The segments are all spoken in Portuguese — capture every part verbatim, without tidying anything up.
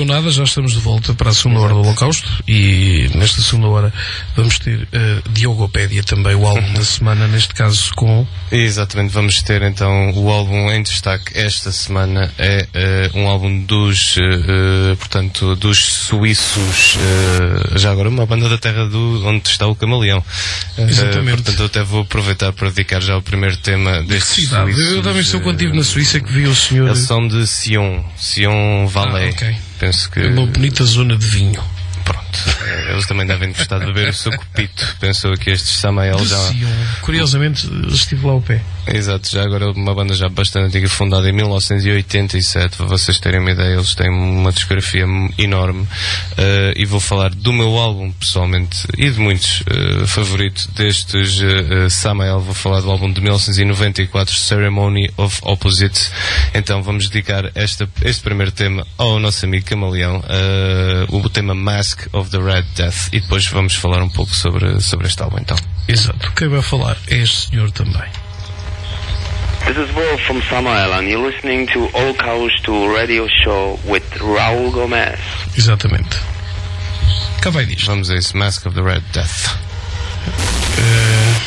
nada, já estamos de volta para a segunda hora do Holocausto e nesta segunda hora vamos ter uh, Diogopédia também, o álbum da semana, neste caso com... Exatamente, vamos ter então o álbum em destaque esta semana, é uh, um álbum dos, uh, portanto, dos suíços, uh, já agora uma banda da terra do, onde está o Camaleão. Exatamente. Uh, portanto, eu até vou aproveitar para dedicar já o primeiro tema destes suíços. Eu também sou quando estive na Suíça que vi o senhor... Eles são de Sion, Sion Valley. Ah, okay. Penso que... É uma bonita zona de vinho. Pronto, eles também devem gostar de beber o seu copito. Pensou que estes Samael já... Sion. Curiosamente, estive lá ao pé. Exato, já agora uma banda já bastante antiga, fundada em mil novecentos e oitenta e sete, para vocês terem uma ideia, eles têm uma discografia enorme, uh, e vou falar do meu álbum, pessoalmente, e de muitos, uh, favorito destes uh, Samael. Vou falar do álbum de mil novecentos e noventa e quatro, Ceremony of Opposites. Então vamos dedicar esta, este primeiro tema ao nosso amigo Camaleão, uh, o tema Mask of the Red Death, e depois vamos falar um pouco sobre, sobre este álbum, então. Exato, quem vai falar é este senhor também. This is Wolf from Samael, and you're listening to Holocausto Radio Show with Raul Gomez. Exatamente. Cá vai disto. Vamos a isso, Mask of the Red Death. Uh,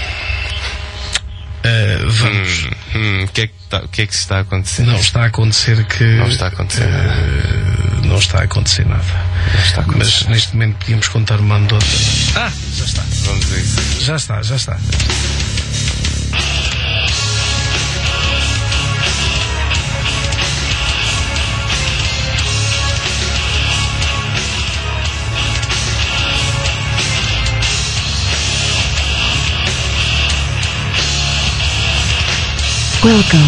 uh, vamos. O hum, hum, que, é que, tá, que é que se está a acontecer? Não está a acontecer que... Não está a acontecer nada. Uh, não está a acontecer nada. Não está a acontecer. Mas neste momento podíamos contar uma anedota. Ah, já está. Vamos a isso. Já está, já está. Welcome.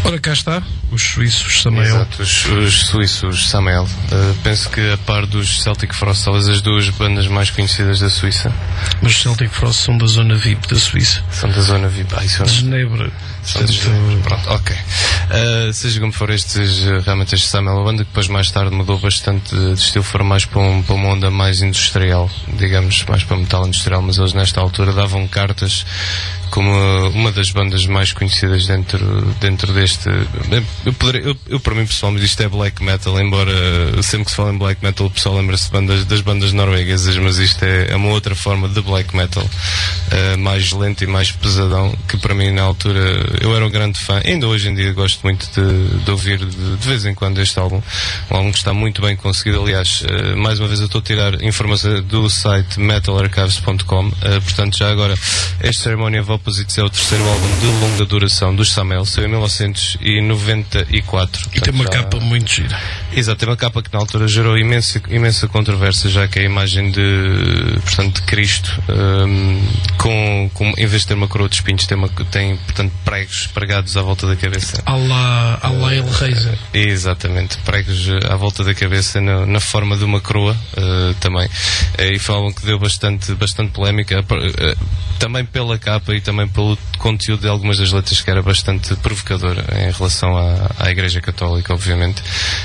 Ora, cá está, os suíços Samael. Exato, os, os suíços Samael. Uh, penso que a par dos Celtic Frost, talvez as duas bandas mais conhecidas da Suíça. Mas os Celtic Frost são da zona V I P da Suíça. São da zona V I P. Ah, isso é... De Genebra. São de Genebra. Pronto, ok. Uh, seja como for, estes, realmente este Samael, a banda que depois mais tarde mudou bastante de, de estilo, foram mais para, um, para uma onda mais industrial, digamos, mais para metal industrial, mas eles nesta altura davam cartas como uma das bandas mais conhecidas dentro, dentro deste... Eu, poderia, eu, eu para mim pessoalmente isto é black metal, embora sempre que se fala em black metal o pessoal lembra-se de bandas, das bandas norueguesas, mas isto é, é uma outra forma de black metal, uh, mais lento e mais pesadão, que para mim na altura eu era um grande fã, ainda hoje em dia gosto muito de, de ouvir de, de vez em quando este álbum, um álbum que está muito bem conseguido. Aliás, uh, mais uma vez eu estou a tirar informação do site metal archives ponto com, uh, portanto já agora este Ceremony of Opposites é o terceiro álbum de longa duração dos Samael, saiu em mil novecentos e noventa e quatro. E tem uma já... capa muito gira. Exato, tem uma capa que na altura gerou imensa, imensa controvérsia, já que é a imagem de, portanto, de Cristo, um, com, com, em vez de ter uma coroa de espinhos, tem, uma, tem portanto, pregos pregados à volta da cabeça. Alá, Alá El Reiser. Uh, exatamente, pregos à volta da cabeça na, na forma de uma coroa, uh, também. Uh, e foi algo que deu bastante, bastante polémica, uh, também pela capa e também pelo conteúdo de algumas das letras, que era bastante provocador em relação à, à Igreja Católica, obviamente.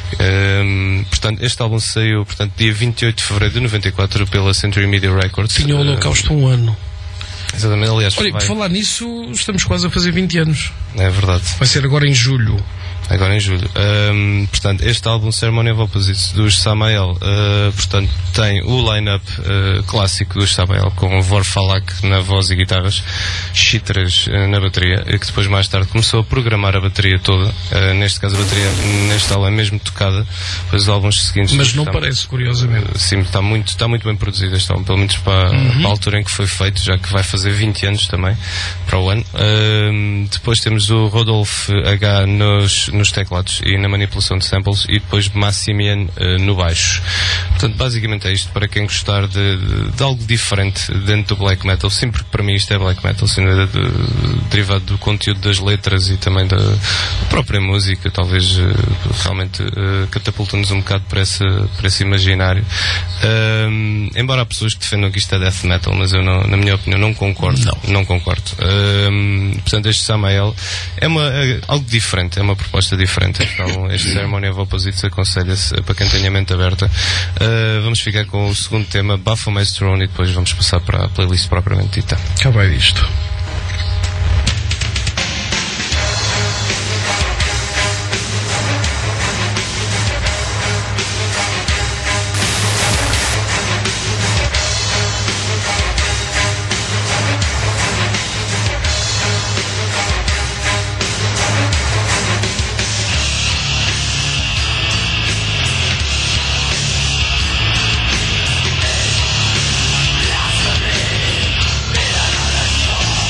Um, portanto, este álbum saiu, portanto, dia vinte e oito de fevereiro de noventa e quatro pela Century Media Records. Tinha o Holocausto um ano. Exatamente, aliás. Olha, vai... por falar nisso, estamos quase a fazer vinte anos. É verdade. Vai ser agora em julho. Agora em julho. Um, portanto, este álbum Ceremony of Opposites dos Samael, uh, portanto, tem o line-up uh, clássico dos Samael, com Vorfalak na voz e guitarras, Chitras uh, na bateria, que depois mais tarde começou a programar a bateria toda. Uh, neste caso a bateria neste álbum é mesmo tocada, pois os álbuns seguintes... Mas não está, parece, curiosamente. Uh, sim, está muito, está muito bem produzido este álbum, pelo menos para, uhum. para a altura em que foi feito, já que vai fazer vinte anos também, para o ano. Uh, depois temos o Rodolphe H nos nos teclados e na manipulação de samples, e depois Massimian uh, no baixo. Portanto, basicamente é isto, para quem gostar de, de, de algo diferente dentro do black metal. Sim, porque para mim isto é black metal, sem dúvida, de, de, derivado do conteúdo das letras e também da, da própria música, talvez uh, realmente uh, catapulta-nos um bocado para esse, para esse imaginário. Uh, embora há pessoas que defendam que isto é death metal, mas eu, não, na minha opinião, não concordo. Não, não concordo. Uh, portanto, este Samael é, uma, é algo diferente, é uma proposta diferente. Então, este Ceremony of Opposites aconselha-se para quem tenha a mente aberta. Uh, vamos ficar com o segundo tema, Baphomet's Throne, e depois vamos passar para a playlist propriamente dita. Cá vai disto. Blasphemy,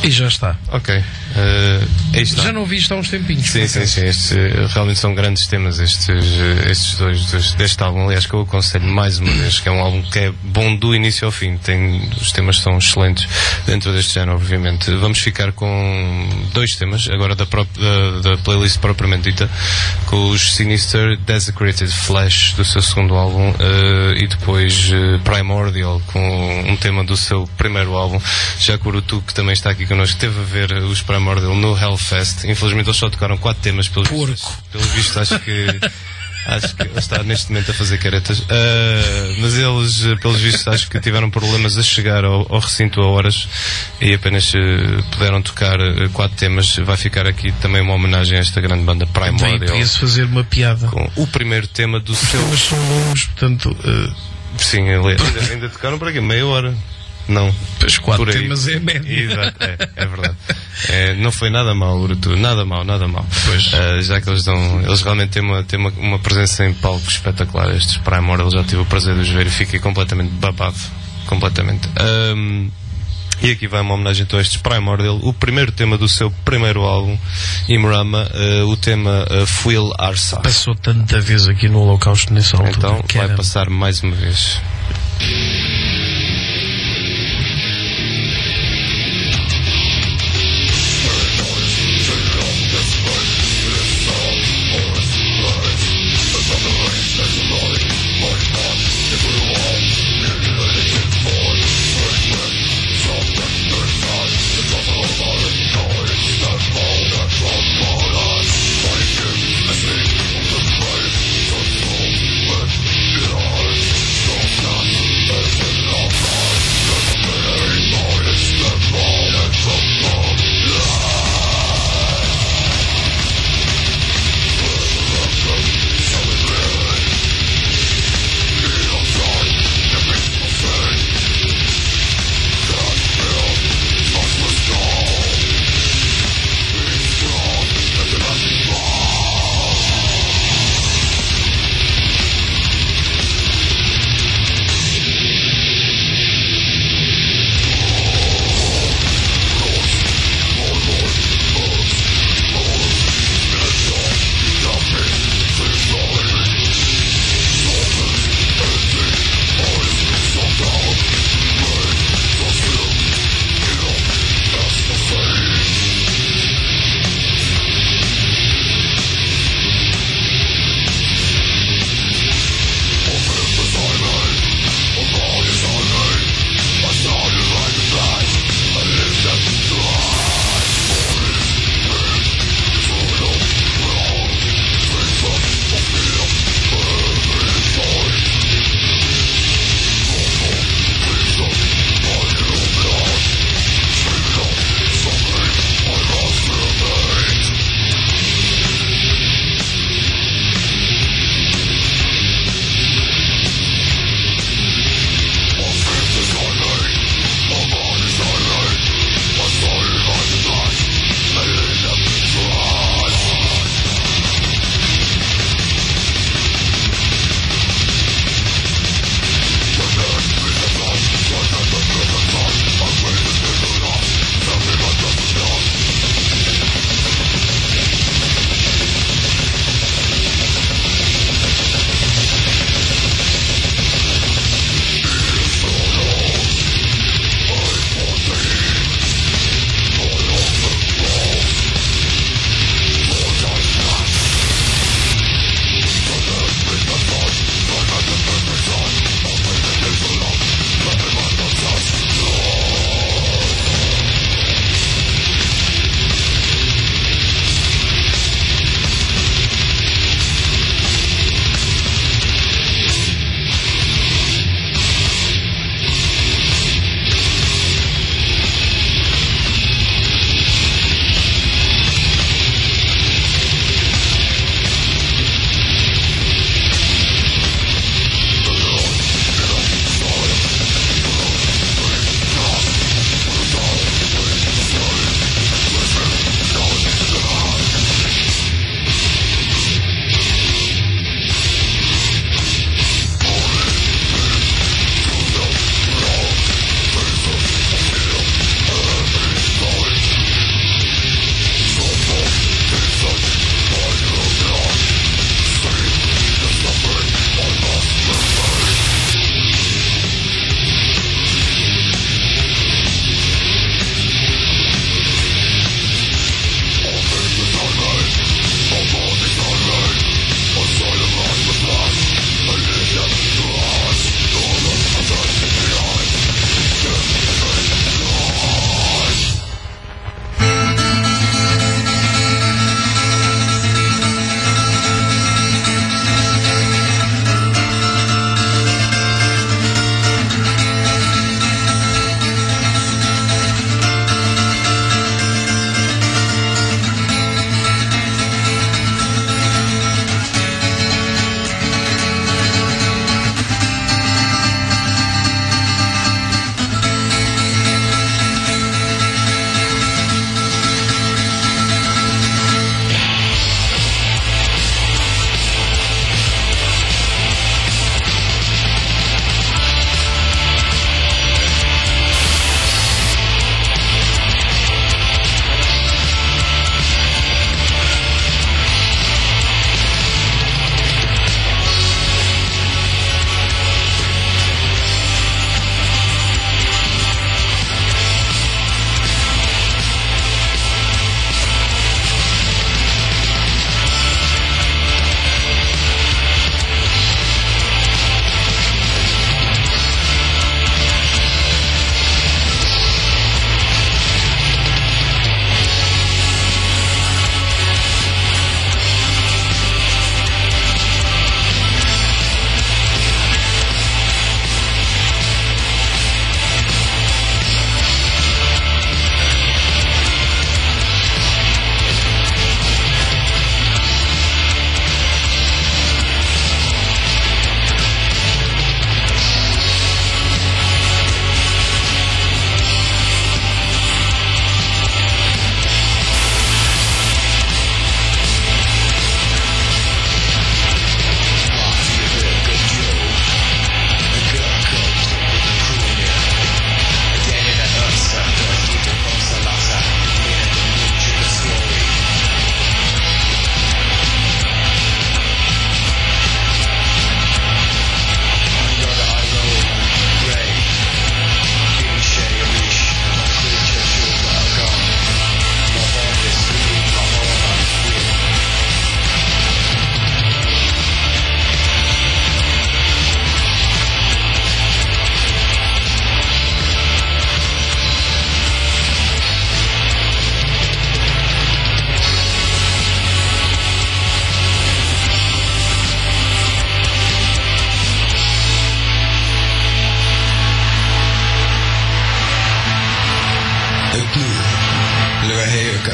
E já está. Ok. Uh, aí está. Já não vi isto há uns tempinhos. Sim, sim, sim. Estes, uh, realmente são grandes temas estes, uh, estes dois, dois deste álbum. Aliás, que eu aconselho mais uma vez, que é um álbum que é bom do início ao fim. Tem, os temas são excelentes dentro deste género, obviamente. Vamos ficar com dois temas, agora da, pró- da, da playlist propriamente dita, com os Sinister Desecrated Flesh do seu segundo álbum, uh, e depois uh, Primordial, com um tema do seu primeiro álbum. Já que o Urutu, que também está aqui connosco, teve a ver os Primordial no Hellfest. Infelizmente eles só tocaram quatro temas, pelos vistos, pelos vistos acho que acho que ele está neste momento a fazer caretas, uh, mas eles, pelos vistos, acho que tiveram problemas a chegar ao, ao recinto a horas e apenas uh, puderam tocar uh, quatro temas. Vai ficar aqui também uma homenagem a esta grande banda Primordial. Podia-se fazer uma piada Com o primeiro tema do Os seu... temas são longos, portanto uh... Sim, ainda, ainda tocaram por aqui meia hora. Não. Os quatro temas é média. Exato, é, é verdade. É, não foi nada mal, Urutu, nada mal, nada mal. Pois. Uh, já que eles dão, eles realmente têm uma, têm uma, uma presença em palco espetacular. Estes Primordial, já tive o prazer de os ver e fiquei completamente babado. Completamente. Um, e aqui vai uma homenagem então a estes Primordial. O primeiro tema do seu primeiro álbum, Imrama, uh, o tema uh, Fuil Arsa. Passou tanta vez aqui no Holocausto nessa altura. Então vai Caramba. passar mais uma vez. Stop.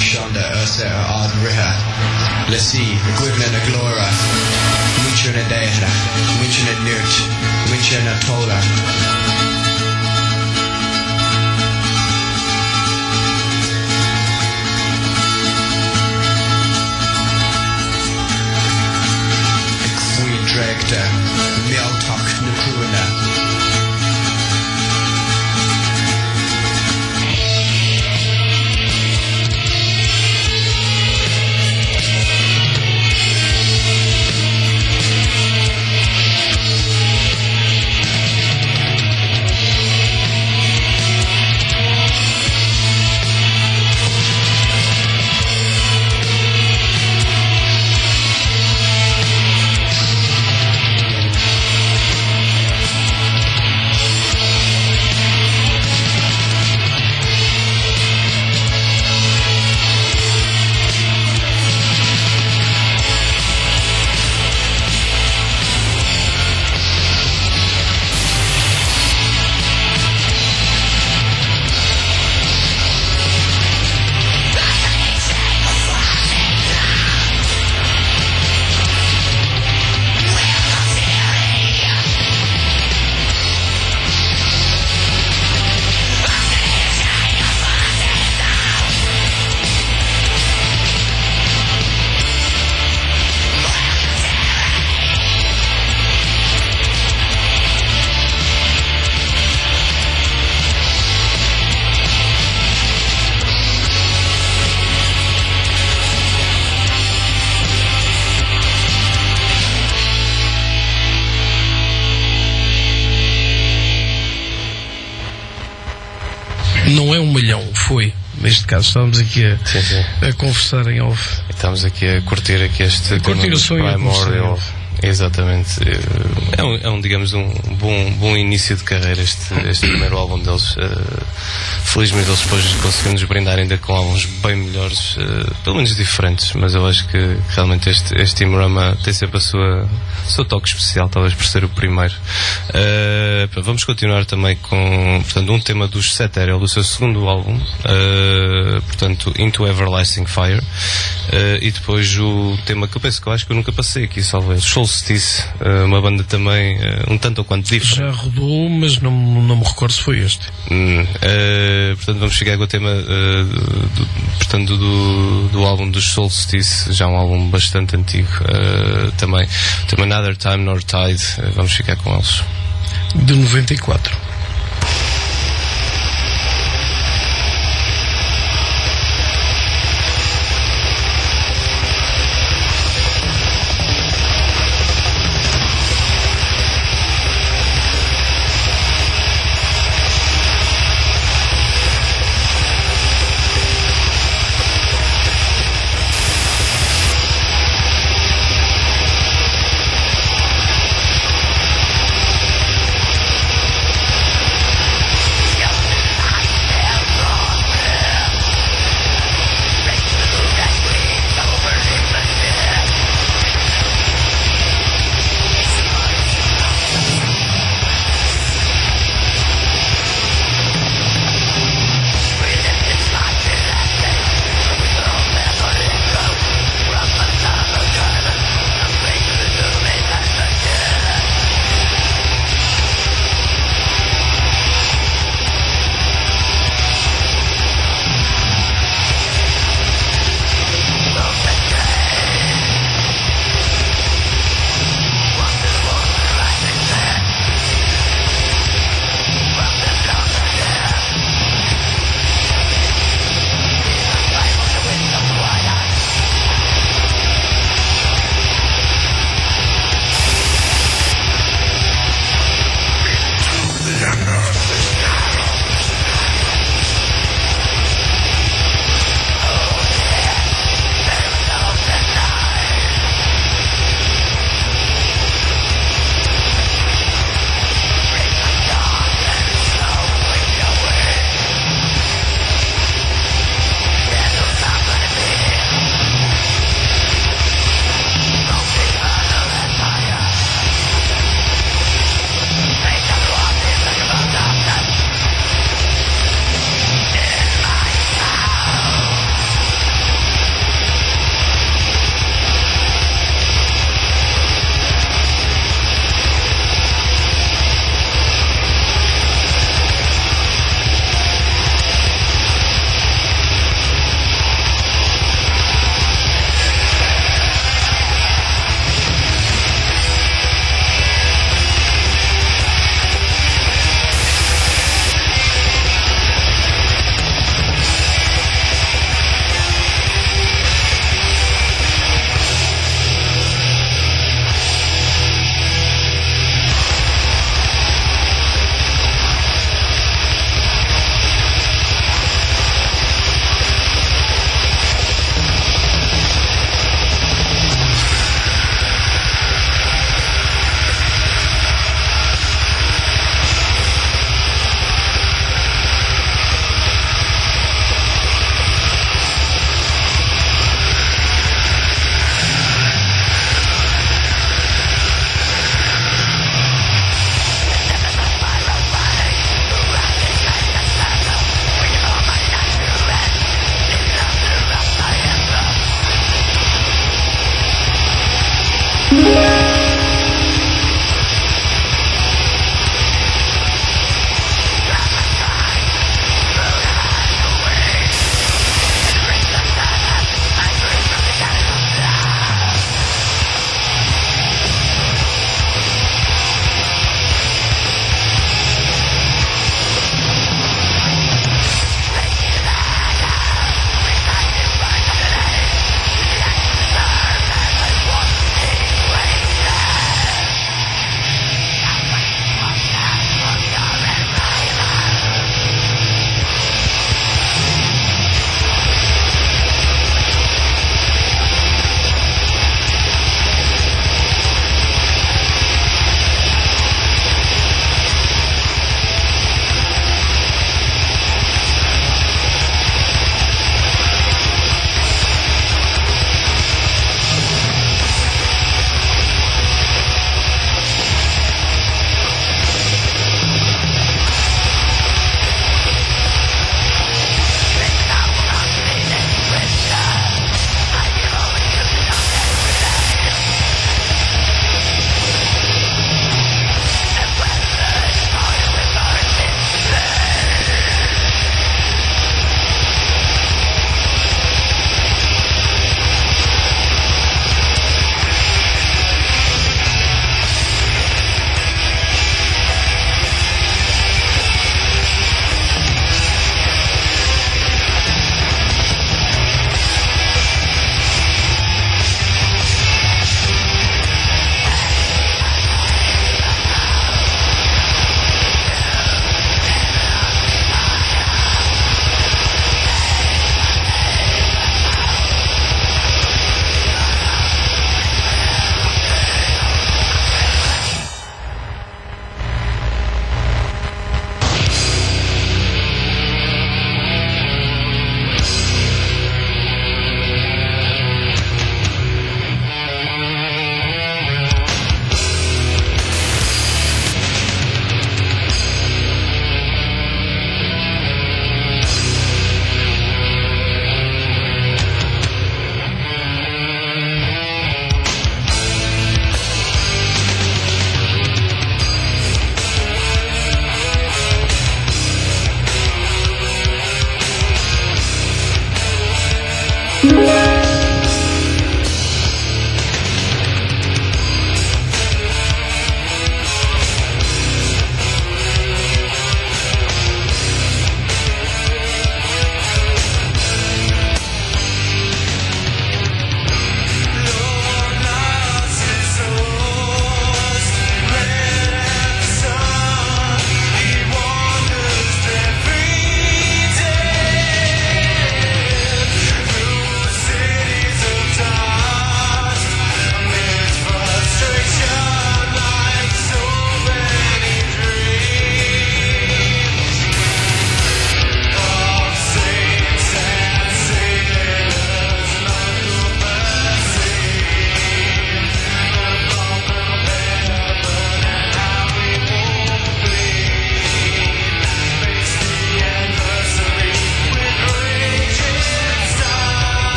Shonda Ursa Ard Riha Lasi Gwibna Glora Winchana Dehra Winchana Nurt Winchana Tola Drekta, Meltok Nukruna. Não é um milhão, foi. Neste caso, estamos aqui a, sim, sim. a conversar em off. Estamos aqui a curtir aqui este curtir o sonho Primordial. Exatamente. É um, é um, digamos, um bom, bom início de carreira este, este primeiro álbum deles. Uh, felizmente eles depois conseguiram nos brindar ainda com álbuns bem melhores, uh, pelo menos diferentes, mas eu acho que realmente este, este Team Rama tem sempre a sua, o seu toque especial, talvez por ser o primeiro. Uh, vamos continuar também com, portanto, um tema dos Ceteriel, do seu segundo álbum, uh, portanto, Into Everlasting Fire, uh, e depois o tema que eu penso que eu acho que eu nunca passei aqui, talvez, Solstice, uh, uma banda também uh, um tanto ou quanto diferente. Já rodou, mas não, não me recordo se foi este. Hum, uh, portanto, vamos chegar com o tema uh, do, portanto, do, do álbum dos Solstice, já um álbum bastante antigo, uh, também. O tema Another Time Nor Tide, uh, vamos ficar com eles. De noventa e quatro.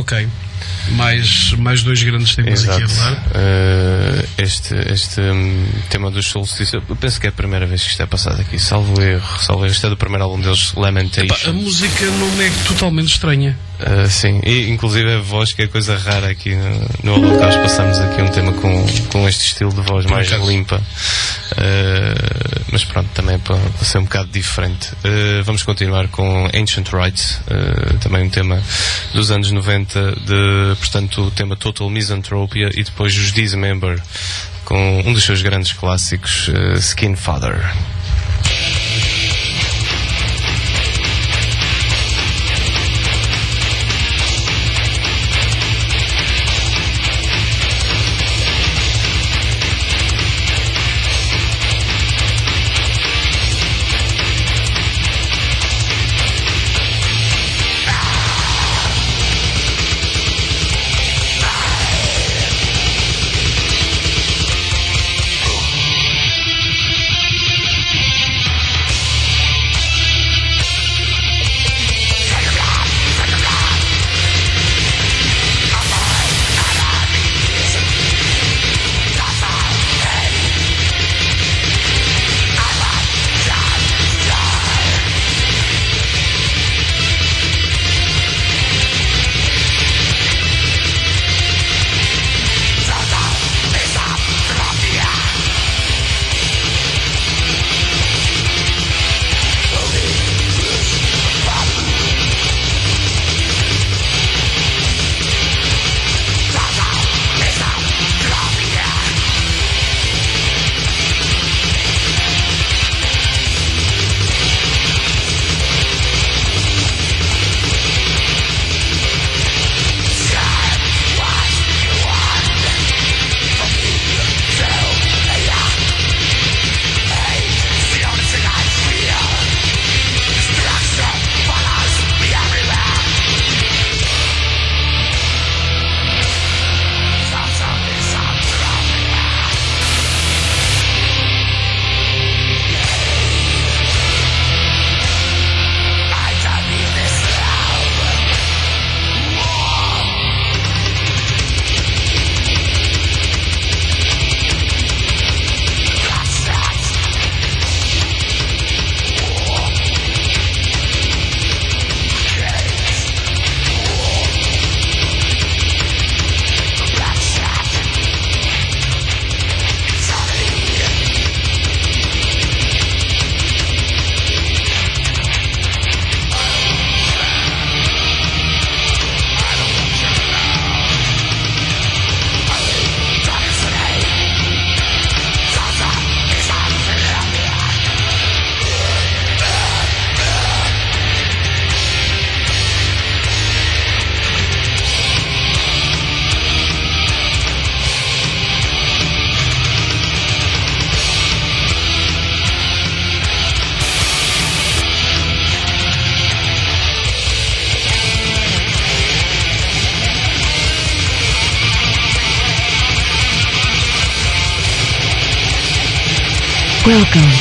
Ok. Mais, mais dois grandes temas Exato. aqui a rolar. Uh, este este um, tema dos Solstice, eu penso que é a primeira vez que isto é passado aqui, salvo erro, salvo erro. Este é do primeiro álbum deles, Lamentation. Epá, a música não me é totalmente estranha. Uh, sim, e inclusive a voz, que é coisa rara aqui no, no Holocausto. Passamos aqui um tema com, com este estilo de voz mais limpa, uh, mas pronto, também para, para ser um bocado diferente. Uh, vamos continuar com Ancient Rites, uh, também um tema dos anos noventa, de, portanto, o tema Total Misanthropia, e depois os Dismember com um dos seus grandes clássicos, uh, Skin Father. Welcome.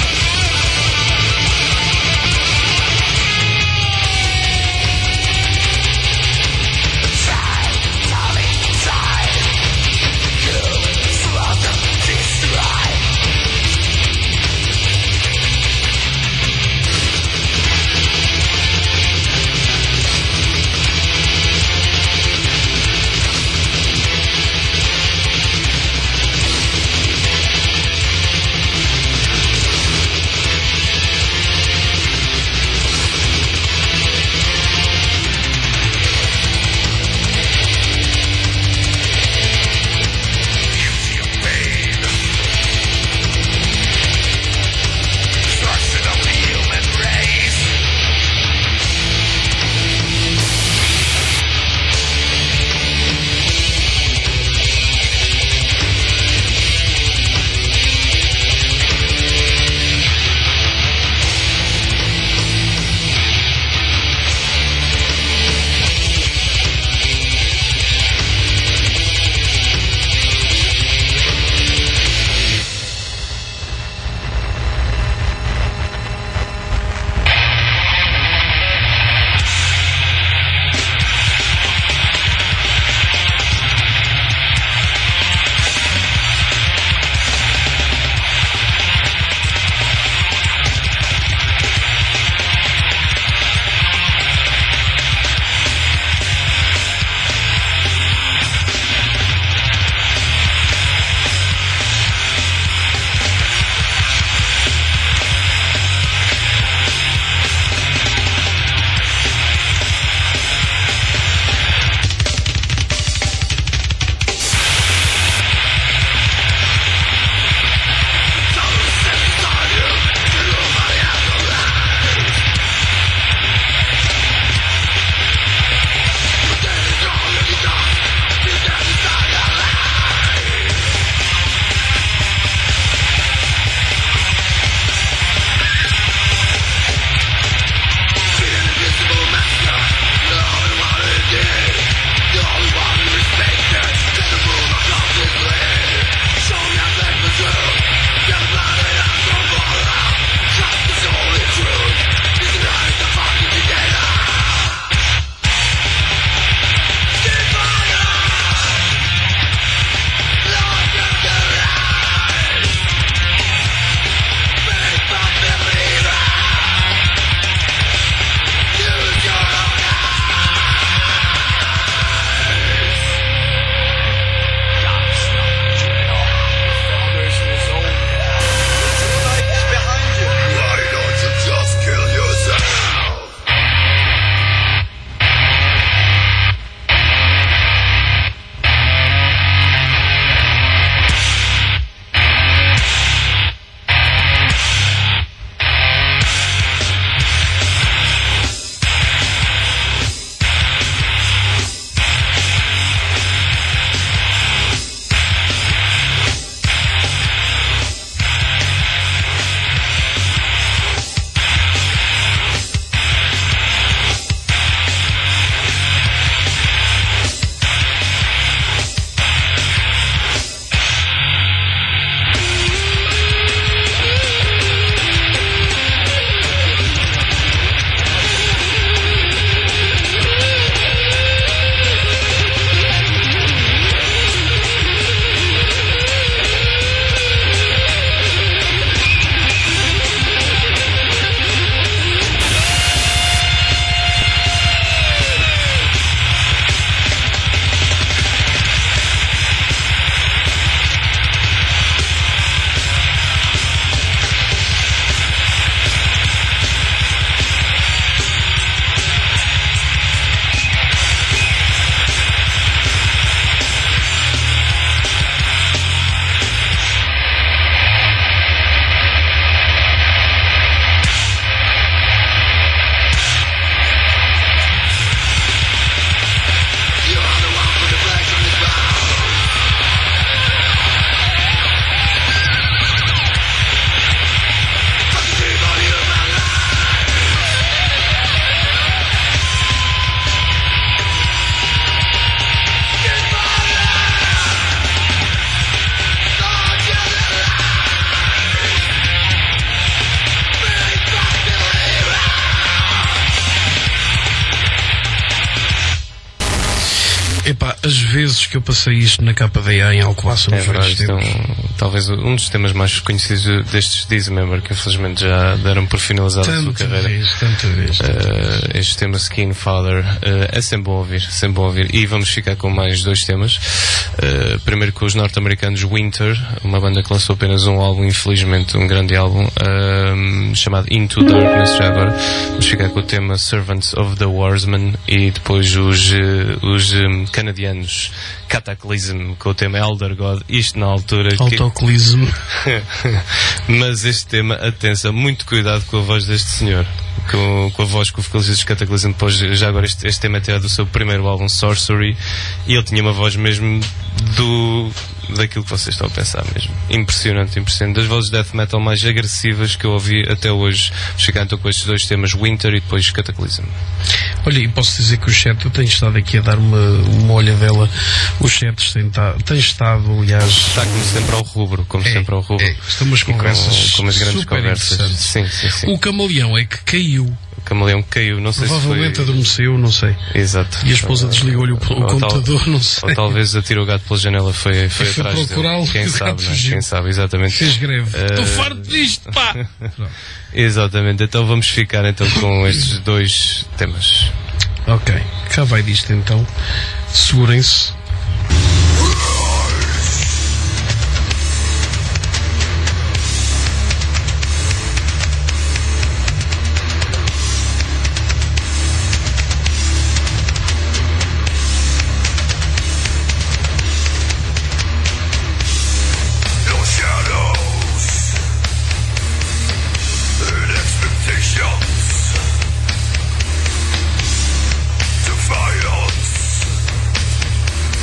Epá, as vezes que eu passei isto na K D A em Alcobaça, é verdade, isto é um, talvez um dos temas mais conhecidos destes Dismember, que infelizmente já deram por finalizada a sua carreira. Vez, tanta vez. Uh, este tema Skin Father uh, é sempre bom ouvir, sempre bom ouvir. E vamos ficar com mais dois temas. Uh, primeiro com os norte-americanos Winter, uma banda que lançou apenas um álbum, infelizmente um grande álbum, uh, chamado Into Darkness. Já agora vamos ficar com o tema Servants of the Warsman, e depois os, uh, os um, canadianos Cataclysm com o tema Elder God. Isto na altura Autoclism que... Mas este tema, atenção, muito cuidado com a voz deste senhor, com, com a voz que o vocalista dos Cataclysm. Depois, já agora este, este tema é tirado do seu primeiro álbum Sorcery, e ele tinha uma voz mesmo do daquilo que vocês estão a pensar mesmo. Impressionante, impressionante. Das vozes de death metal mais agressivas que eu ouvi até hoje. Vamos ficar então com estes dois temas, Winter e depois Cataclysm. Olha, e posso dizer que o chat, eu tenho estado aqui a dar uma, uma olhadela. O chat tem, tem estado, aliás... Está como sempre ao rubro, como é, sempre ao rubro. É, estamos conversas com, com umas grandes super conversas. Sim, sim, sim. O camaleão é que caiu. O camaleão caiu, não sei se foi... Provavelmente adormeceu, não sei. Exato. E a esposa desligou-lhe o, o computador, tal, não sei. Ou talvez atirou o gato pela janela, foi, foi, foi atrás dele. Quem sabe, não é? Quem sabe, exatamente. Fez greve. Estou uh... farto disto, pá! Exatamente, então vamos ficar então com estes dois temas. Ok, cá vai disto então. Segurem-se. Violence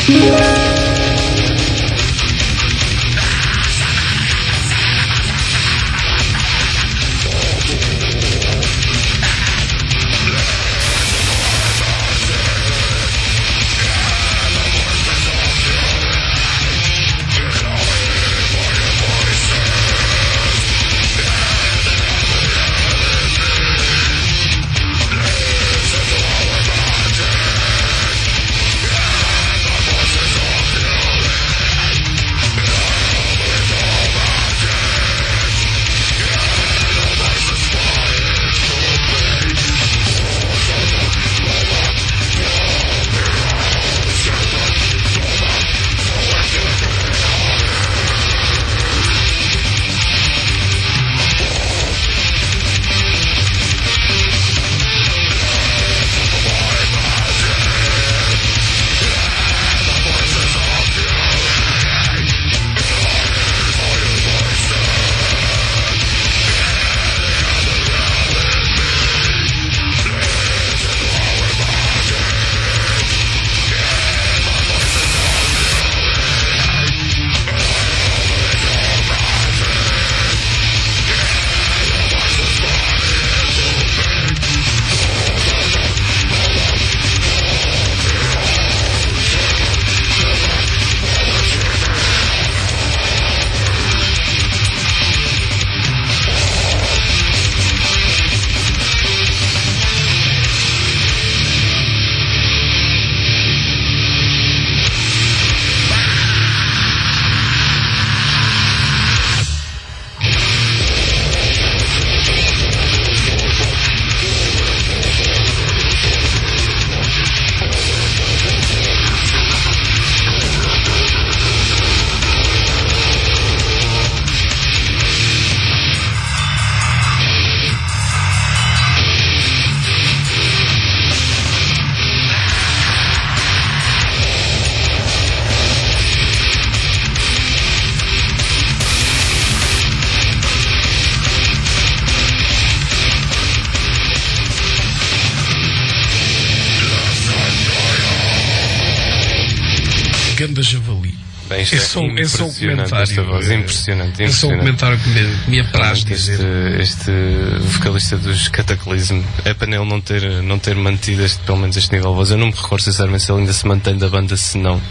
Ganda javali. Bem, isto é, é só, é só o comentário. Esta voz. Impressionante, impressionante. É só o comentário que me, me apraz dizer. Este, este vocalista dos Cataclysm, é para ele não ter, não ter mantido este, pelo menos este nível de voz. Eu não me recordo sinceramente se ele ainda se mantém da banda, se não.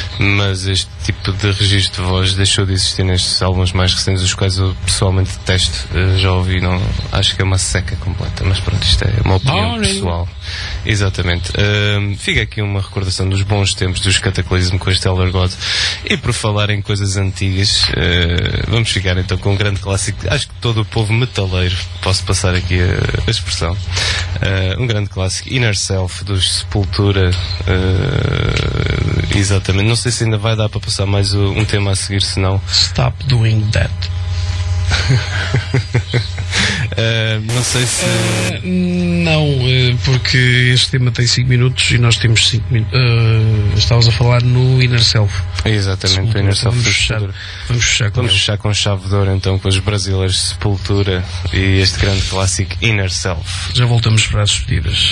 Mas este tipo de registro de voz deixou de existir nestes álbuns mais recentes, os quais eu pessoalmente detesto. Uh, já ouvi, não, acho que é uma seca completa, mas pronto, isto é uma opinião Boring. pessoal. Exatamente. Uh, fica aqui uma recordação dos bons tempos dos Cataclysm com este Elder God. E por falar em coisas antigas, uh, vamos ficar então com um grande clássico. Acho que todo o povo metaleiro, posso passar aqui a, a expressão, uh, um grande clássico, Inner Self, dos Sepultura. Uh, exatamente. Não sei se ainda vai dar para passar mais um tema a seguir, se não. Stop doing that. uh, não sei se uh, não, uh, porque este tema tem cinco minutos e nós temos cinco minutos. Uh, estávamos a falar no Inner Self. Exatamente, o Inner Self. Vamos fechar, vamos fechar com, vamos fechar com chave de ouro então com os brasileiros Sepultura e este grande clássico Inner Self. Já voltamos para as despedidas.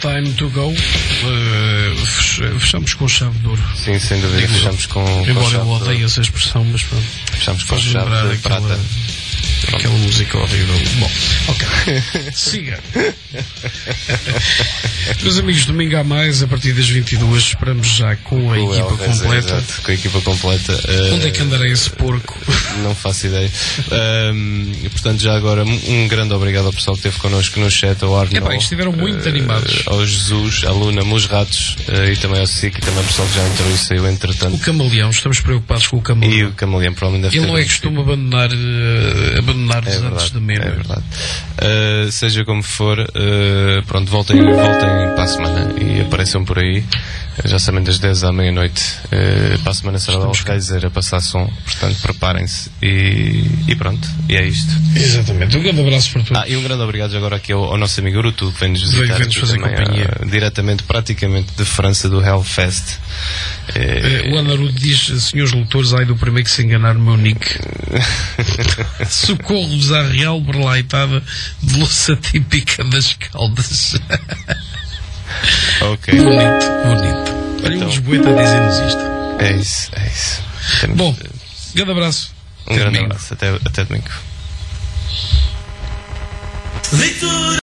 Time to Go. Uh, fechamos com chave de ouro. Sim, sem dúvida. Digo, fechamos com, com embora chave eu odeie essa expressão, mas pronto. Fechamos com Faz chave lembrar de aquela, prata. aquela música horrível. Bom, ok. Siga. Meus amigos, domingo há mais, a partir das vinte e duas, esperamos já com a O equipa Elvis, completa. exato, com a equipa completa. Uh, Onde é que andará esse porco? Não faço ideia. Um, e, portanto, já agora, um grande obrigado ao pessoal que esteve connosco no chat, ao Arno. Epá, estiveram muito uh, animados. Ao Jesus, à Luna, meus ratos, uh, e também ao Sico, e também ao pessoal que já entrou e saiu, entretanto. O camaleão, estamos preocupados com o E camaleão. o Camaleão, provavelmente deve Ele ter não é acontecido. costume abandonar, uh, abandonar-nos É antes verdade, da meia. é verdade. Uh, seja como for, uh, pronto, voltem, voltem para a semana e apareçam por aí. Já sabem, das dez à meia-noite. Uh, para a semana será lá o Kaiser a passar som, portanto preparem-se e, e pronto, e é isto. Exatamente. Um grande abraço para todos. Ah, e um grande obrigado agora aqui ao, ao nosso amigo Urutu, que vem-nos visitar. Vem-nos fazer também, companhia. uh, diretamente, praticamente, de França, do Hellfest. Uh, o Anarudo diz, senhores lutores, ai do primeiro que se enganar no meu nick. Socorro-vos à real berlaitada de louça típica das Caldas. Ok. Bonito, bonito. Olha, Então. um lisboeta dizer-nos isto. É isso, é isso. Temos, Bom, grande abraço. um Até grande domingo. abraço. Até, até domingo.